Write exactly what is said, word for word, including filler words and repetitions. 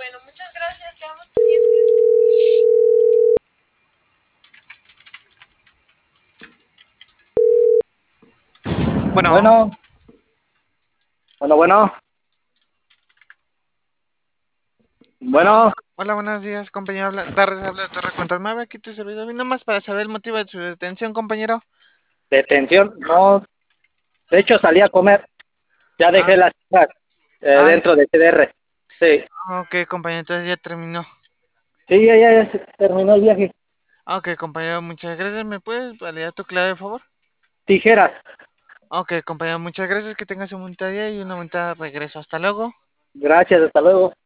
Bueno, muchas gracias, quedamos. Bueno, Bueno, bueno, bueno, bueno. bueno, Hola, buenos días, compañero. Habla, tardes, habla de Torre Control. Aquí tu servidor. Vino más para saber el motivo de su detención, compañero. detención, no, de hecho salí a comer, ya Ah, dejé las cosas eh, ah, dentro de C D R, sí, ok, compañero, entonces ya terminó. sí, ya, ya, ya se terminó el viaje. Ok, compañero, muchas gracias. ¿Me puedes validar tu clave, por favor? Tijeras, Ok, compañero, muchas gracias. Que tengas un buen día y una buena regreso. Hasta luego. gracias, hasta luego.